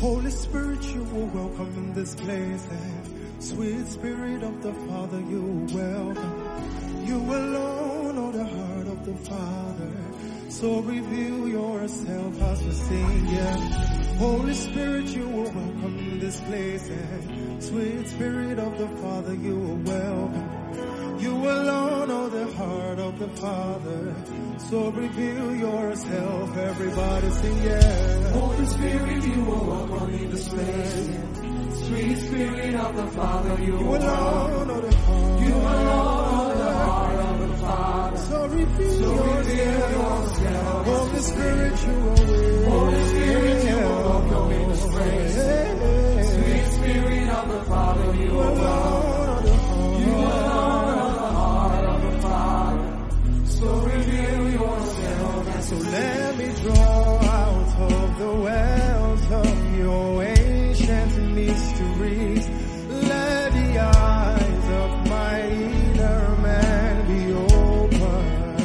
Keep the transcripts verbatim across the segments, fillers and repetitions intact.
Holy Spirit, you are welcome in this place. And sweet Spirit of the Father, you are welcome. You alone know the heart of the Father. So reveal yourself as we sing, yeah. Holy Spirit, you are welcome in this place. And sweet Spirit of the Father, you are welcome. You alone know the heart of the Father. So reveal yourself, everybody sing, yeah. Holy Spirit, you are welcome in this place. Sweet Spirit of the Father, you, You are alone know welcome. the heart. You alone know the heart of the Father. So reveal So reveal yourself. yourself. Holy Spirit, you are with. Holy Spirit, you are welcome in this place. Sweet Spirit of the Father, you You are alone welcome. know the heart. You alone know the heart of the Father. So reveal yourself. So let me draw out of the wells of your ancient mysteries. Let the eyes of my inner man be open.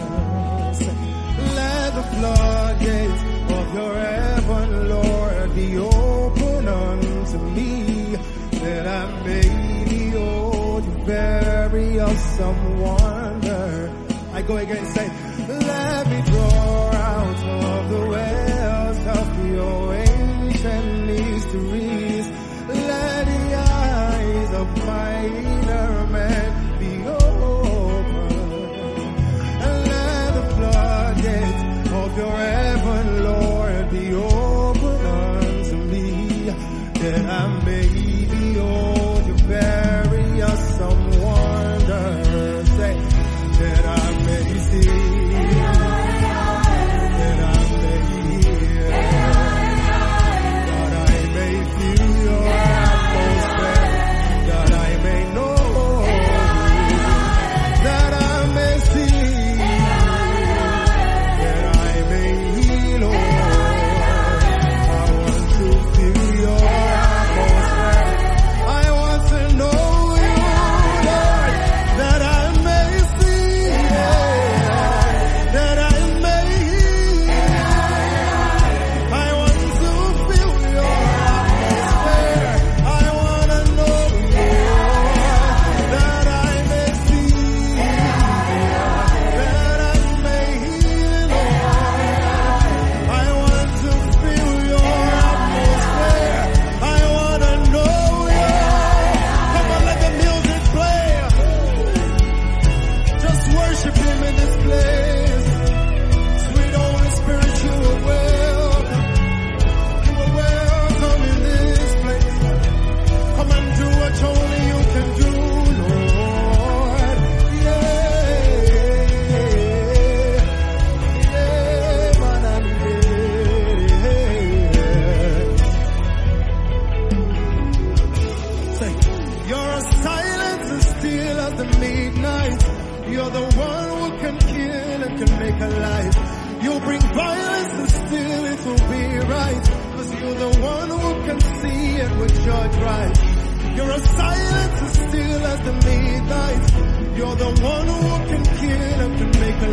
Let the floodgates of your heaven, Lord, be open unto me, that I may behold your very awesome wonder. I go again, say, let me draw out of the wells of your ancient mysteries. Let the eyes of my inner man be open, and let the floodgates of your heaven, Lord, be open unto me, that I may behold your very awesome wonder. Say, that I may see, that I may hear, that I may feel your atmosphere, that I may know, that I may see, that I may heal, Lord. I want to feel your atmosphere. I want to know you, Lord, that I may see, that I may hear. I want to feel your atmosphere. I want to know you, that I may see, that I may hear, Lord. I want to feel your atmosphere. I want to know you. Come on, let the music play. Just worship him in this place. Sweet Holy Spirit, you are welcome. You are welcome in this place. Come and do what only you can do, Lord. Yeah. Yeah, man, I'm here. Say, you're as silent and still as the midnight. You're the one who can kill and can make alive. You bring violence and still it will be right. Cause you're the one who can see and will judge right. You're as silent and still as the midnight. You're the one who can kill and can make